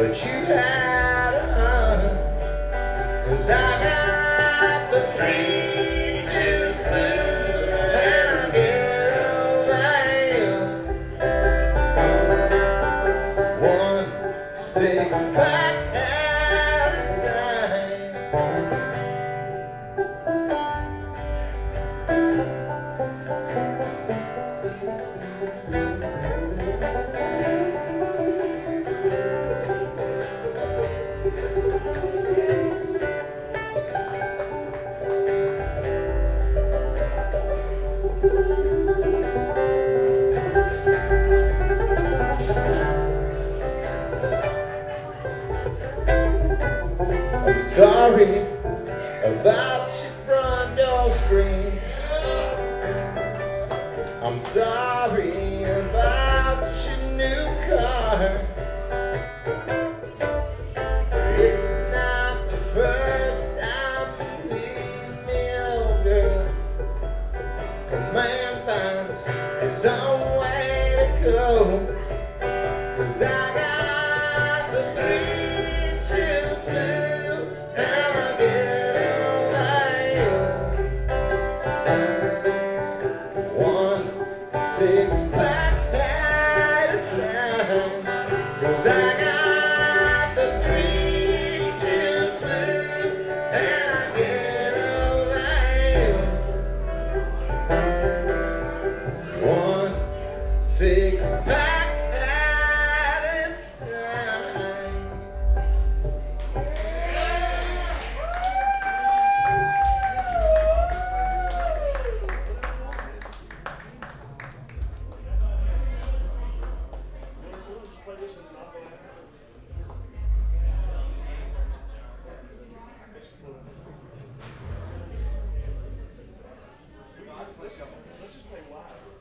but you had a hunt. 'Cause I got the 3-2 flu, and I get over you. 1 6-pack at a time. I'm sorry about your front door screen. I'm sorry about your new car. It's not the first time you leave me, oh girl. A man finds his own way to go. 'Cause I got the 3-2 flu, and I get over you. 1 6-pack at a time. 'Cause I got the 3-2 flu, and I get over you. 1 6-pack at a time. Let's just play live.